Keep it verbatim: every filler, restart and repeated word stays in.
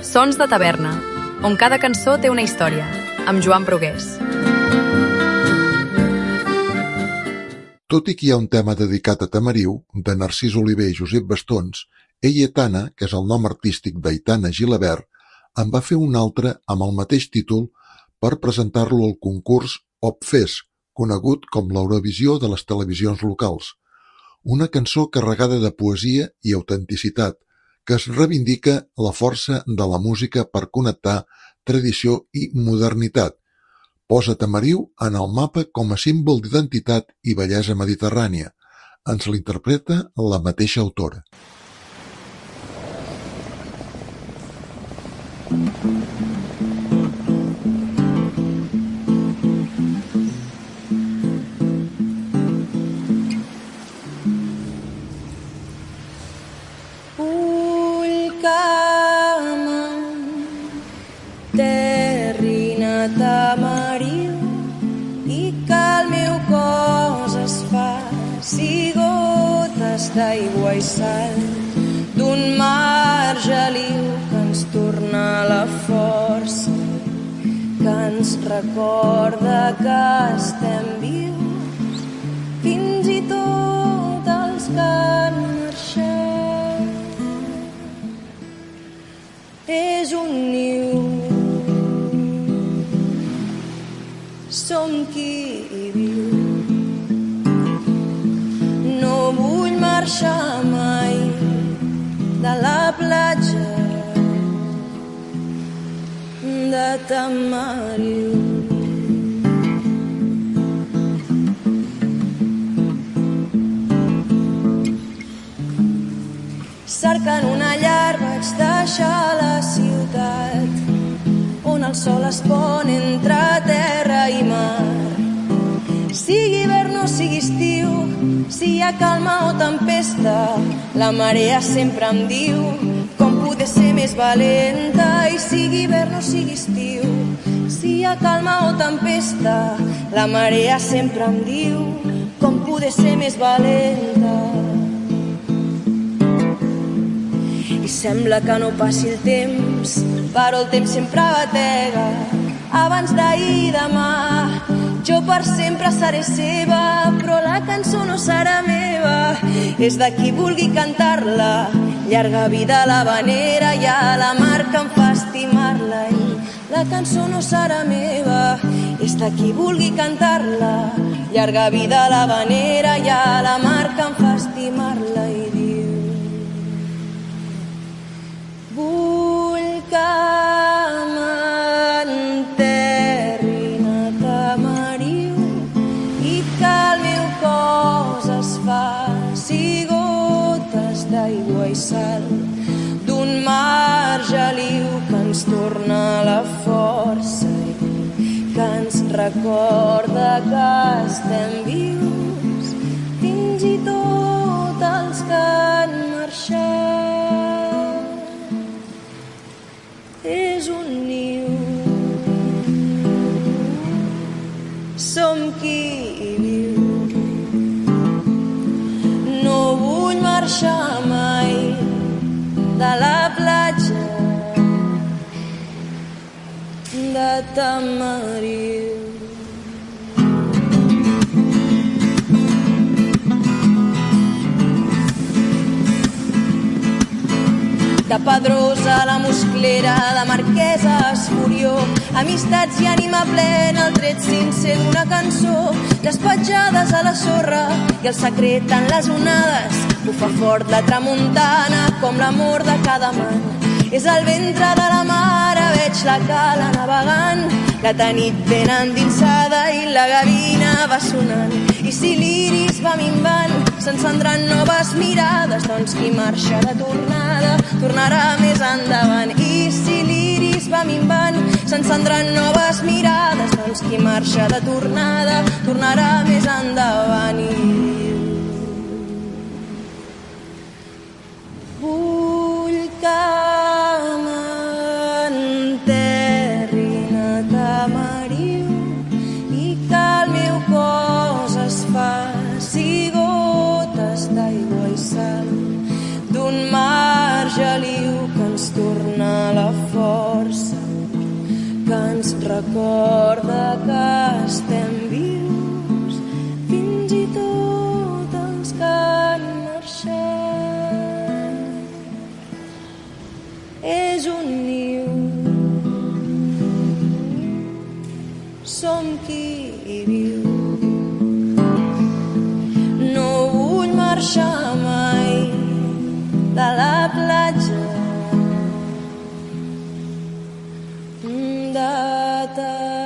Sons de taverna, on cada cançó té una història, amb Joan Brugués. Tot i que hi ha un tema dedicat a Tamariu, de Narcís Oliver i Josep Bastons, Eyetana, que és el nom artístic d'Aitana Gilabert, en va fer un altre amb el mateix títol per presentar-lo al concurs Opfest, conegut com l'Eurovisió de les televisions locals. Una cançó carregada de poesia i autenticitat, que es reivindica la força de la música per connectar tradició i modernitat. Posa Tamariu en el mapa com a símbol d'identitat i bellesa mediterrània. Ens l'interpreta la mateixa autora. Vull que m'enterrin a Tamariu i que el meu cos es faci gotes d'aigua i sal d'un mar geliu que ens torna la força, que ens recorda que estem vius, fins i tot els que han marxat. És un niu, som qui hi viu. No vull marxar mai de la platja de Tamariu. Cercant una llar vaig deixar la ciutat on el sol es pon entre terra i mar. Sigui hivern o sigui estiu, si hi ha calma o tempesta, la marea sempre em diu com poder ser més valenta. I sigui hivern o sigui estiu, si hi ha calma o tempesta, la marea sempre em diu com poder ser més valenta. I sembla que no passi el temps, però el temps sempre batega. Abans d'ahir i demà, jo per sempre seré seva, però la cançó no serà meva. És de qui vulgui cantar-la, llarga vida l'havanera, i a la mar que em fa estimar-la. I la cançó no serà meva, és de qui vulgui cantar-la, llarga vida l'havanera, i a la mar que em fa estimar-la. I diu: vull que m'enterrin a Tamariu i que el meu cos es faci gotes d'aigua i sal d'un mar geliu que ens torna la força i que ens recorda que estem vius, fins i tot els que han marxat. És un niu, som qui hi viu. No vull marxar mai de la platja de Tamariu. De Pedrosa a la Musclera, de Marquesa a Escurió, amistats i ànima plena, el tret sincer d'una cançó, despatjades a la sorra i el secret en les onades, bufa fort la tramuntana com l'amor de cada man. És el ventre de la mare, veig la cala navegant, la tanit ben endinsada i la gavina va sonant. I si l'iris va minvant, s'encendran noves mirades, doncs qui marxa de tornada tornarà més endavant. I si l'iris va minvant, s'encendran noves mirades, doncs qui marxa de tornada tornarà més endavant. I vull que m'enterrin a Tamariu i que el meu cos es faci gotes d'aigua i sal d'un mar geliu que ens torna la força recorda que estem vius, fins i tot els que han marxat. És un niu, som qui hi viu. No vull marxar mai de la platja de